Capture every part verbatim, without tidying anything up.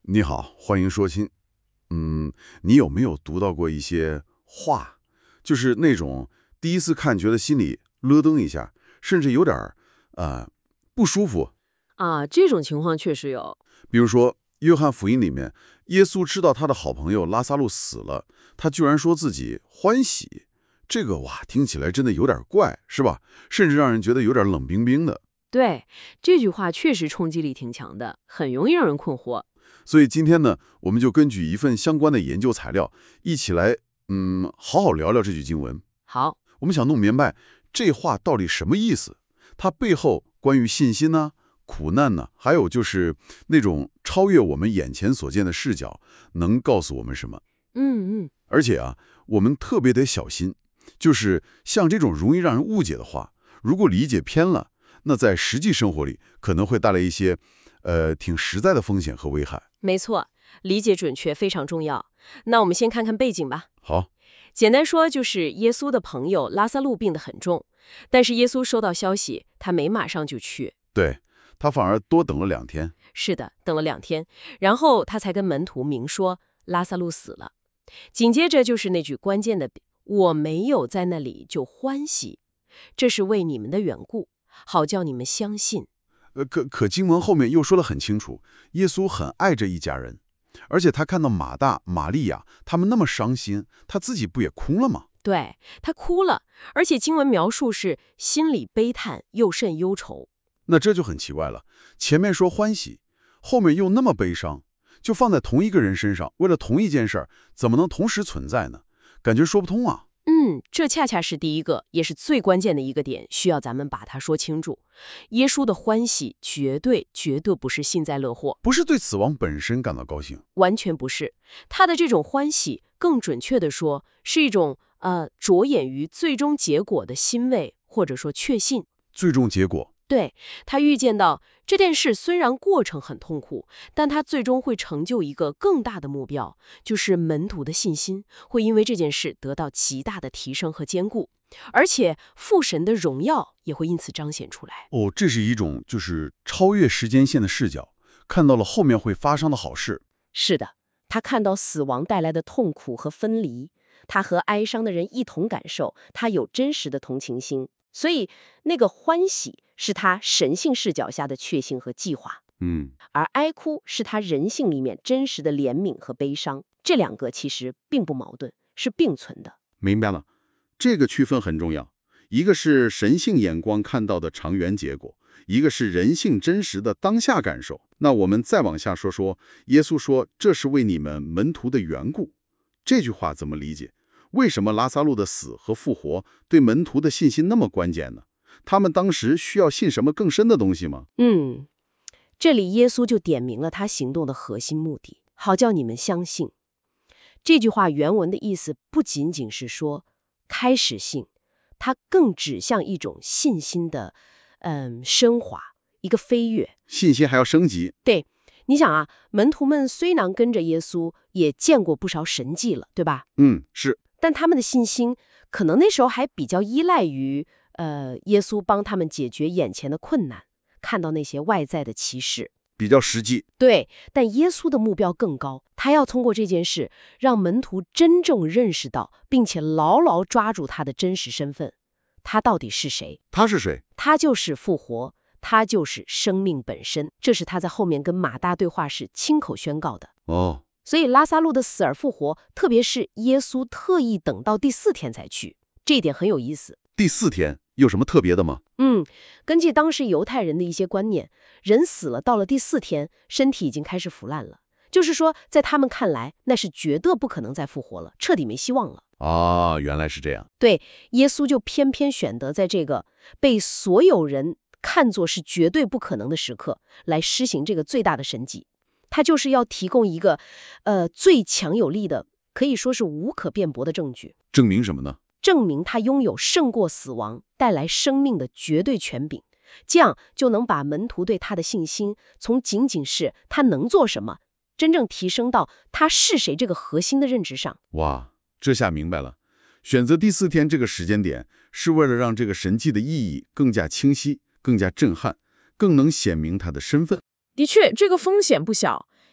你好，欢迎说亲。嗯，你有没有读到过一些话，就是那种第一次看觉得心里咯噔一下，甚至有点儿呃不舒服？ 啊，这种情况确实有。 比如说，约翰福音里面，耶稣知道他的好朋友拉萨路死了，他居然说自己欢喜。这个哇，听起来真的有点怪，是吧？甚至让人觉得有点冷冰冰的。 对，这句话确实冲击力挺强的，很容易让人困惑。 所以今天呢，我们就根据一份相关的研究材料，一起来，嗯，好好聊聊这句经文。 好， 我们想弄明白这话到底什么意思，它背后关于信心呢、苦难呢，还有就是那种超越我们眼前所见的视角，能告诉我们什么？ 嗯嗯， 而且啊，我们特别得小心，就是像这种容易让人误解的话，如果理解偏了，那在实际生活里可能会带来一些，呃，挺实在的风险和危害。 没错，理解准确非常重要。那我们先看看背景吧。 好， 简单说，就是耶稣的朋友拉萨路病得很重，但是耶稣收到消息，他没马上就去。 对，他反而多等了两天。 是的，等了两天，然后他才跟门徒明说拉萨路死了。紧接着就是那句关键的“我没有在那里就欢喜”，这是为你们的缘故，好叫你们相信。 呃，可可经文后面又说得很清楚，耶稣很爱这一家人，而且他看到马大、玛利亚他们那么伤心，他自己不也哭了吗？ 对，他哭了，而且经文描述是心里悲叹，又甚忧愁。 那这就很奇怪了，前面说欢喜，后面又那么悲伤，就放在同一个人身上，为了同一件事儿，怎么能同时存在呢？感觉说不通啊。 嗯，这恰恰是第一个，也是最关键的一个点，需要咱们把它说清楚。耶稣的欢喜绝对绝对不是幸灾乐祸， 不是对死亡本身感到高兴， 完全不是。他的这种欢喜，更准确地说，是一种呃着眼于最终结果的欣慰，或者说确信。 最终结果。 对，他预见到这件事虽然过程很痛苦，但他最终会成就一个更大的目标，就是门徒的信心会因为这件事得到极大的提升和坚固，而且父神的荣耀也会因此彰显出来。 哦，这是一种就是超越时间线的视角，看到了后面会发生的好事。 是的，他看到死亡带来的痛苦和分离，他和哀伤的人一同感受，他有真实的同情心，所以那个欢喜是他神性视角下的确信和计划。 嗯， 而哀哭是他人性里面真实的怜悯和悲伤，这两个其实并不矛盾，是并存的。 明白了，这个区分很重要。一个是神性眼光看到的长远结果，一个是人性真实的当下感受。那我们再往下说说，耶稣说这是为你们门徒的缘故，这句话怎么理解？为什么拉撒路的死和复活对门徒的信心那么关键呢？他们当时需要信什么更深的东西吗？ 嗯，这里耶稣就点明了他行动的核心目的，好叫你们相信。这句话原文的意思不仅仅是说开始信，它更指向一种信心的嗯升华，一个飞跃。 信心还要升级。 对，你想啊，门徒们虽然跟着耶稣，也见过不少神迹了，对吧？ 嗯，是。 但他们的信心可能那时候还比较依赖于呃耶稣帮他们解决眼前的困难，看到那些外在的奇事。 比较实际。 对，但耶稣的目标更高，他要通过这件事让门徒真正认识到，并且牢牢抓住他的真实身份。他到底是谁？ 他是谁？ 他就是复活，他就是生命本身。这是他在后面跟马大对话时亲口宣告的。 哦， 所以拉撒路的死而复活，特别是耶稣特意等到第四天才去，这一点很有意思。 第四天有什么特别的吗？ 嗯，根据当时犹太人的一些观念，人死了到了第四天，身体已经开始腐烂了，就是说在他们看来，那是绝对不可能再复活了，彻底没希望了。 啊，原来是这样。 对，耶稣就偏偏选择在这个被所有人看作是绝对不可能的时刻，来施行这个最大的神迹。他就是要提供一个，呃，最强有力的，可以说是无可辩驳的证据， 证明什么呢？ 证明他拥有胜过死亡、带来生命的绝对权柄。这样就能把门徒对他的信心，从仅仅是他能做什么，真正提升到他是谁这个核心的认知上。 哇，这下明白了。选择第四天这个时间点，是为了让这个神迹的意义更加清晰、更加震撼，更能显明他的身份。 的确，这个风险不小，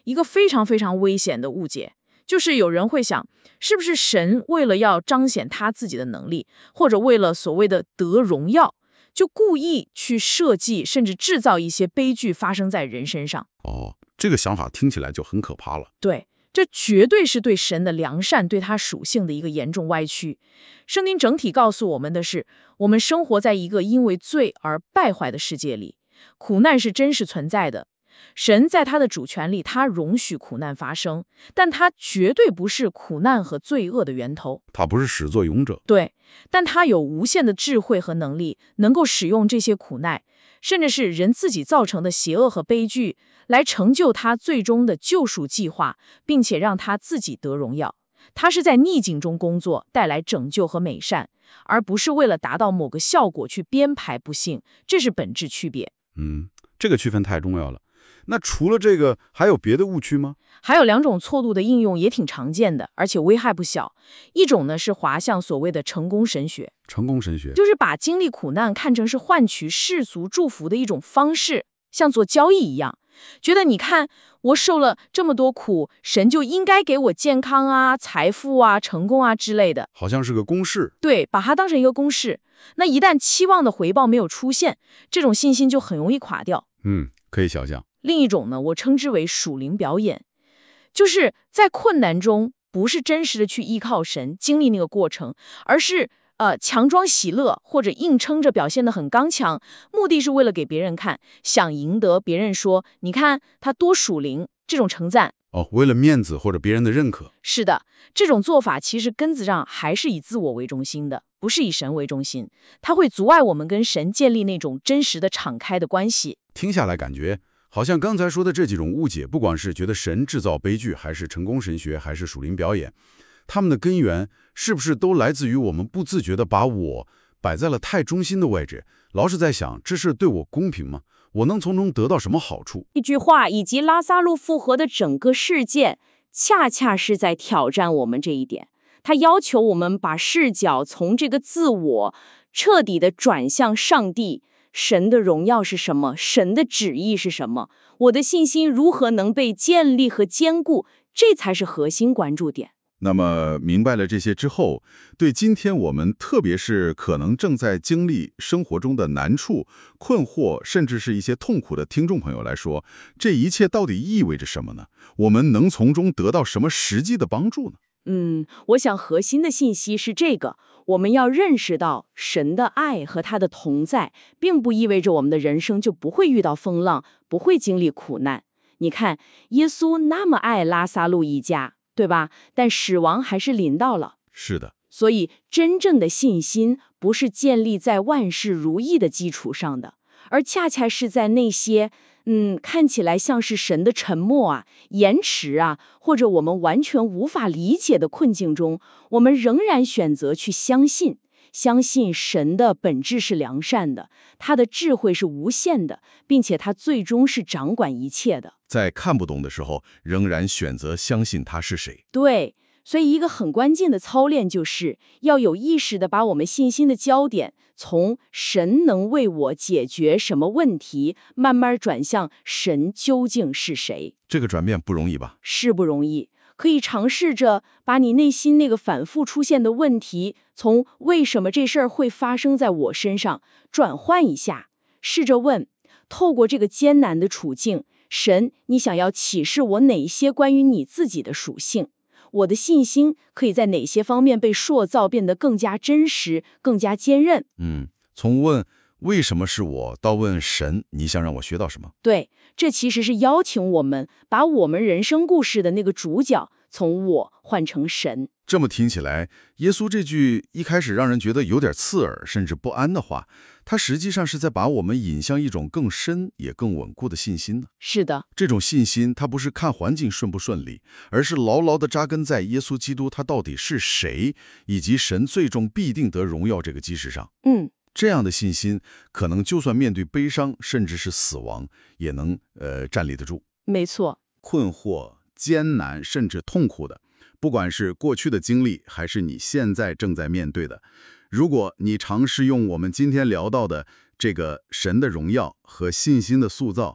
一个非常非常危险的误解，就是有人会想，是不是神为了要彰显他自己的能力，或者为了所谓的得荣耀，就故意去设计甚至制造一些悲剧发生在人身上？ 哦，这个想法听起来就很可怕了。 对，这绝对是对神的良善、对他属性的一个严重歪曲。圣经整体告诉我们的是，我们生活在一个因为罪而败坏的世界里，苦难是真实存在的。神在他的主权里，他容许苦难发生，但他绝对不是苦难和罪恶的源头。 他不是始作俑者。 对，但他有无限的智慧和能力，能够使用这些苦难，甚至是人自己造成的邪恶和悲剧，来成就他最终的救赎计划，并且让他自己得荣耀。他是在逆境中工作，带来拯救和美善，而不是为了达到某个效果去编排不幸，这是本质区别。 嗯，这个区分太重要了。那除了这个，还有别的误区吗？ 还有两种错误的应用也挺常见的，而且危害不小。一种呢是滑向所谓的成功神学， 成功神学就是把经历苦难看成是换取世俗祝福的一种方式，像做交易一样，觉得你看我受了这么多苦，神就应该给我健康啊、财富啊、成功啊之类的， 好像是个公式。 对，把它当成一个公式。那一旦期望的回报没有出现，这种信心就很容易垮掉。 嗯，可以想象。 另一种呢，我称之为属灵表演，就是在困难中不是真实的去依靠神经历那个过程，而是呃强装喜乐或者硬撑着表现得很刚强，目的是为了给别人看，想赢得别人说你看他多属灵这种称赞。 哦，为了面子或者别人的认可。 是的，这种做法其实根子上还是以自我为中心的，不是以神为中心，它会阻碍我们跟神建立那种真实的敞开的关系。 听下来感觉好像刚才说的这几种误解，不管是觉得神制造悲剧，还是成功神学，还是属灵表演，他们的根源是不是都来自于我们不自觉地把我摆在了太中心的位置，老是在想这事对我公平吗？我能从中得到什么好处？ 一句话以及拉撒路复活的整个事件，恰恰是在挑战我们这一点。他要求我们把视角从这个自我彻底的转向上帝。神的荣耀是什么？神的旨意是什么？我的信心如何能被建立和坚固？这才是核心关注点。 那么明白了这些之后，对今天我们特别是可能正在经历生活中的难处、困惑，甚至是一些痛苦的听众朋友来说，这一切到底意味着什么呢？我们能从中得到什么实际的帮助呢？ 嗯，我想核心的信息是这个：我们要认识到神的爱和他的同在，并不意味着我们的人生就不会遇到风浪，不会经历苦难。你看，耶稣那么爱拉撒路一家，对吧？但死亡还是临到了。 是的。 所以，真正的信心不是建立在万事如意的基础上的，而恰恰是在那些嗯，看起来像是神的沉默啊、延迟啊，或者我们完全无法理解的困境中，我们仍然选择去相信，相信神的本质是良善的，他的智慧是无限的，并且他最终是掌管一切的。 在看不懂的时候，仍然选择相信他是谁。 对。所以一个很关键的操练就是要有意识地把我们信心的焦点从神能为我解决什么问题，慢慢转向神究竟是谁。 这个转变不容易吧？ 是不容易。可以尝试着把你内心那个反复出现的问题，从为什么这事儿会发生在我身上转换一下，试着问，透过这个艰难的处境，神，你想要启示我哪些关于你自己的属性？我的信心可以在哪些方面被塑造，变得更加真实、更加坚韧？ 嗯，从问为什么是我到问神，你想让我学到什么？ 对，这其实是邀请我们把我们人生故事的那个主角从我换成神。 这么听起来，耶稣这句一开始让人觉得有点刺耳，甚至不安的话，他实际上是在把我们引向一种更深也更稳固的信心呢。 是的， 这种信心，它不是看环境顺不顺利，而是牢牢地扎根在耶稣基督他到底是谁，以及神最终必定得荣耀这个基石上。 嗯， 这样的信心，可能就算面对悲伤，甚至是死亡，也能呃站立得住。 没错， 困惑、艰难，甚至痛苦的，不管是过去的经历，还是你现在正在面对的，如果你尝试用我们今天聊到的这个神的荣耀和信心的塑造，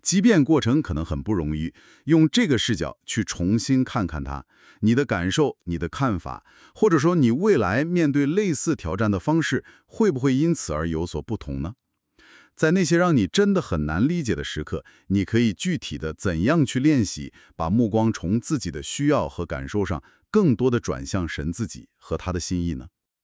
即便过程可能很不容易，用这个视角去重新看看它，你的感受、你的看法，或者说你未来面对类似挑战的方式，会不会因此而有所不同呢？在那些让你真的很难理解的时刻，你可以具体的怎样去练习，把目光从自己的需要和感受上，更多的转向神自己和他的心意呢？